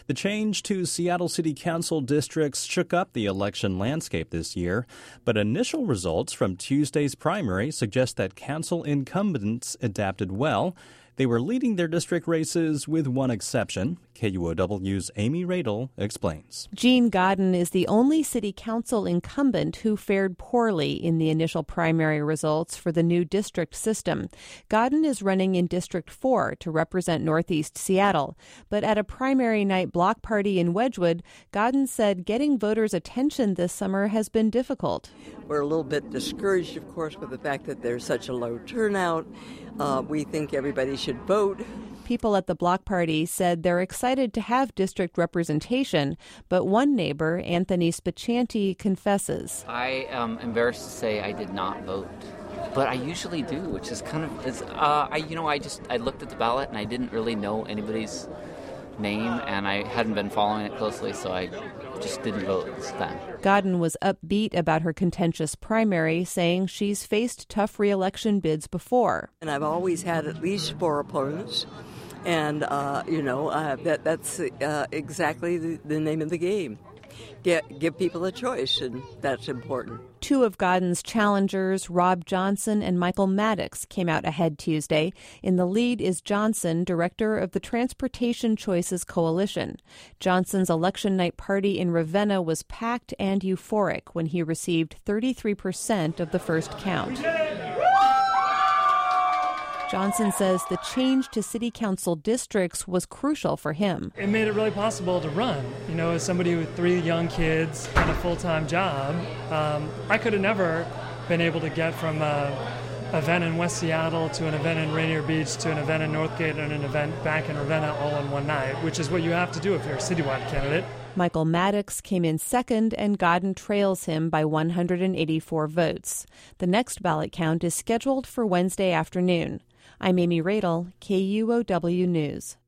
The change to Seattle City Council districts shook up the election landscape this year, but initial results from Tuesday's primary suggest that council incumbents adapted well. They were leading their district races with one exception. KUOW's Amy Radel explains. Gene Godden is the only city council incumbent who fared poorly in the initial primary results for the new district system. Godden is running in District 4 to represent Northeast Seattle. But at a primary night block party in Wedgwood, Godden said getting voters' attention this summer has been difficult. We're a little bit discouraged, of course, with the fact that there's such a low turnout. We think everybody should vote. People at the block party said they're excited to have district representation, but one neighbor, Anthony Spaccianti, confesses. I am embarrassed to say I did not vote, but I usually do, which is kind of, I looked at the ballot and I didn't really know anybody's name and I hadn't been following it closely, so I just didn't vote this time. Godden was upbeat about her contentious primary, saying she's faced tough re-election bids before. And I've always had at least 4 opponents. And, that's exactly the name of the game. Give people a choice, and that's important. 2 of Godden's challengers, Rob Johnson and Michael Maddox, came out ahead Tuesday. In the lead is Johnson, director of the Transportation Choices Coalition. Johnson's election night party in Ravenna was packed and euphoric when he received 33% of the first count. Johnson says the change to city council districts was crucial for him. It made it really possible to run. As somebody with 3 young kids and a full-time job, I could have never been able to get from an event in West Seattle to an event in Rainier Beach to an event in Northgate and an event back in Ravenna all in one night, which is what you have to do if you're a citywide candidate. Michael Maddox came in second, and Godden trails him by 184 votes. The next ballot count is scheduled for Wednesday afternoon. I'm Amy Radel, KUOW News.